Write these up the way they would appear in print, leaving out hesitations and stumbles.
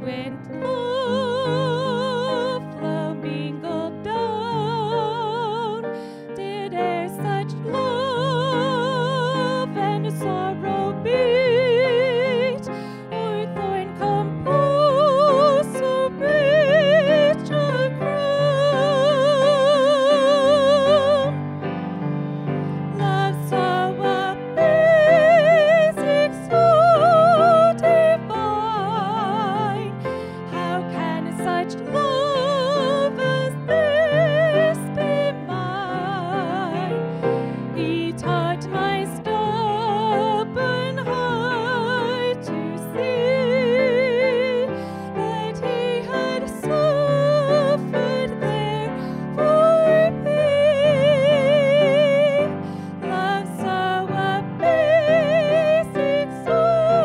fluent love flow mingled down. Did e'er such love and sorrow meet, or thorn compose so rich a crown? Love so amazing, so divine. How can such love as this be mine? He taught my stubborn heart to see that he had suffered there for me. Love so amazing, so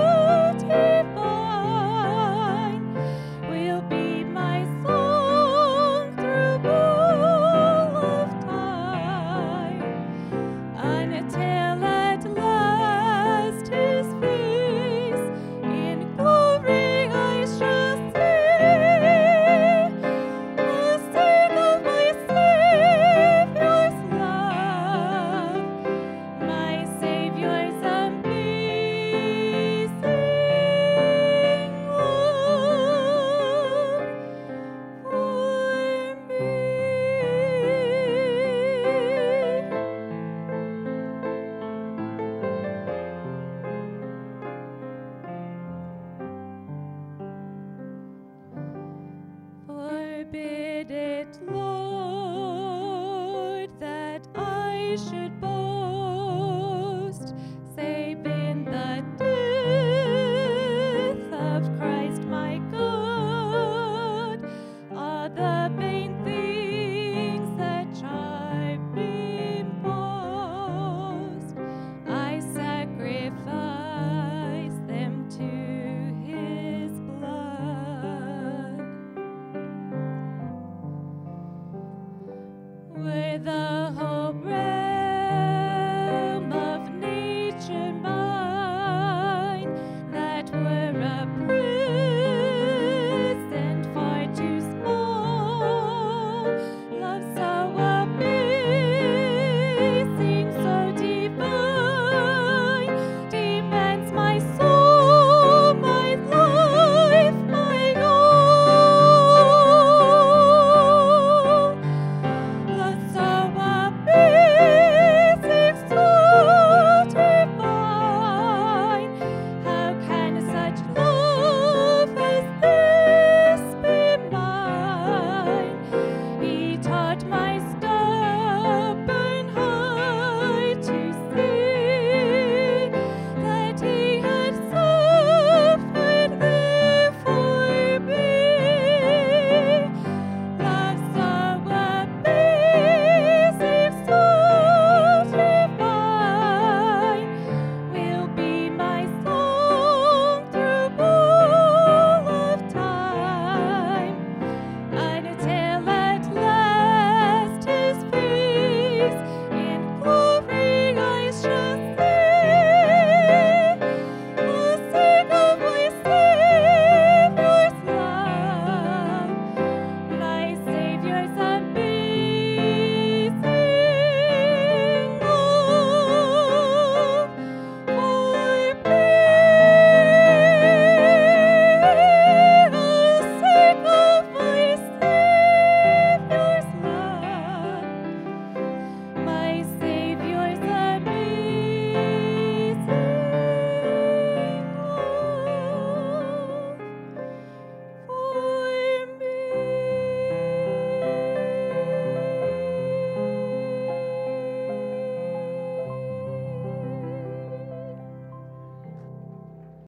divine, will be my song through all of time, until at last his face in glory I shall see. I'll sing of my Savior's love, my Savior's amazing love for me. Forbid it, Lord.